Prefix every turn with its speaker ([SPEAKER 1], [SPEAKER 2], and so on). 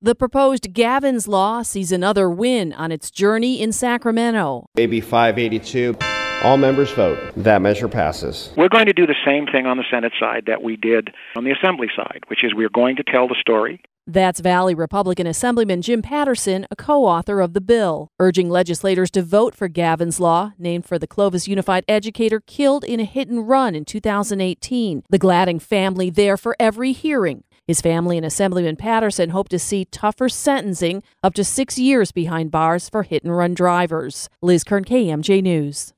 [SPEAKER 1] The proposed Gavin's Law sees another win on its journey in Sacramento.
[SPEAKER 2] AB 582. All members vote. That measure passes.
[SPEAKER 3] We're going to do the same thing on the Senate side that we did on the Assembly side, which is we're going to tell the story.
[SPEAKER 1] That's Valley Republican Assemblyman Jim Patterson, a co-author of the bill, urging legislators to vote for Gavin's Law, named for the Clovis Unified educator killed in a hit-and-run in 2018. The Gladding family there for every hearing. His family and Assemblyman Patterson hope to see tougher sentencing, up to 6 years behind bars for hit-and-run drivers. Liz Kern, KMJ News.